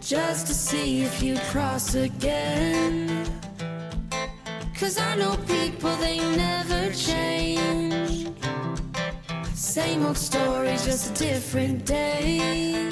just to see if you'd cross again. 'Cause I know people, they never change. Same old story, just a different day.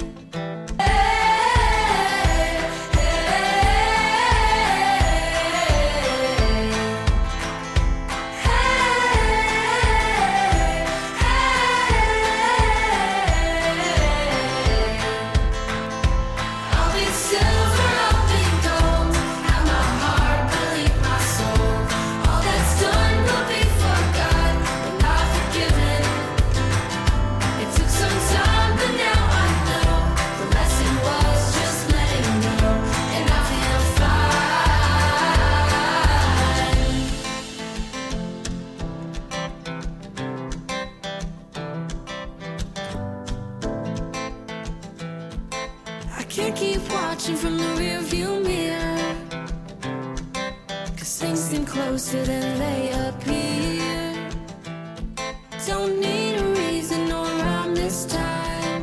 Can't keep watching from the rearview mirror, 'cause things seem closer than they appear. Don't need a reason or rhyme this time.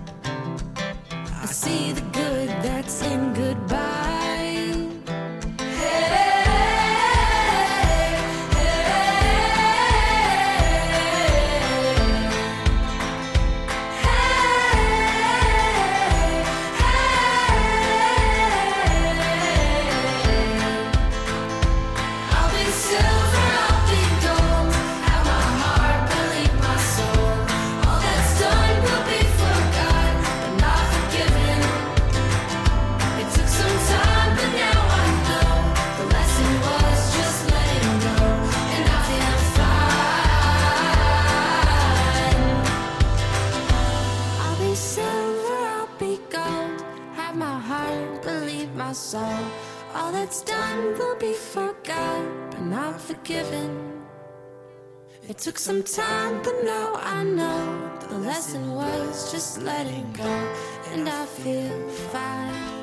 I see the good that's in goodbye. Soul. All that's done will be forgot, but not forgiven. It took some time, but now I know the lesson was just letting go, and I feel fine.